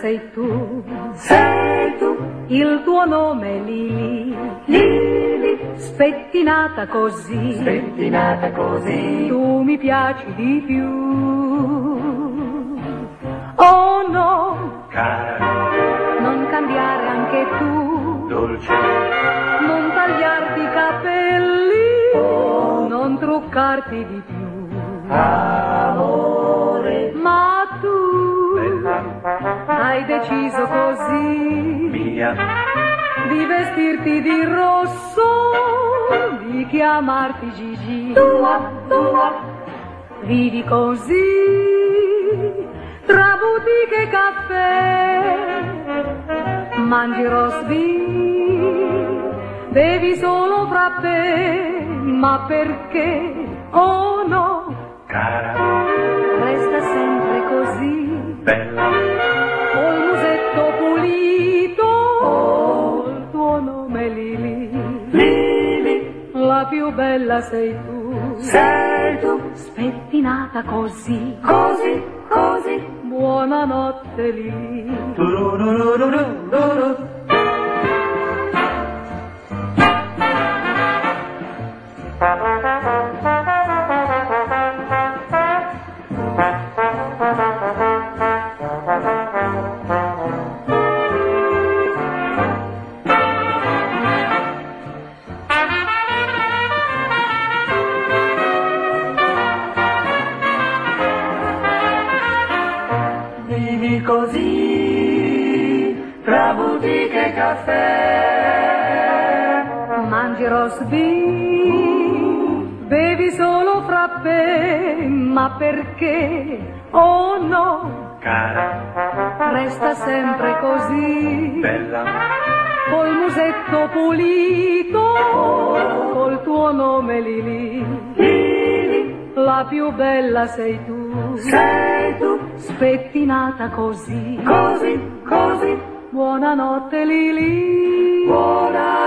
sei tu, il tuo nome è Lili, spettinata così, tu mi piaci di più. Oh no, cara, non cambiare anche tu, dolce, non tagliarti i capelli, non truccarti di più. amore, Ma tu bella hai deciso così mia, di vestirti di rosso, di chiamarti Gigi. Vivi così tra boutique e caffè, mangi roast beef, bevi solo frappè, ma perché? Oh no, cara, resta sempre così, bella, col musetto pulito, il tuo nome è Lili, la più bella sei tu, spettinata così, buonanotte Lili. tururururururu. Vivi così, tra boutique e caffè, Mangi roast beef, bevi solo frappè, ma perché? Oh no, cara, resta sempre così, bella, col musetto pulito, col tuo nome Lili, la più bella sei tu, spettinata così, così, buonanotte Lili. buona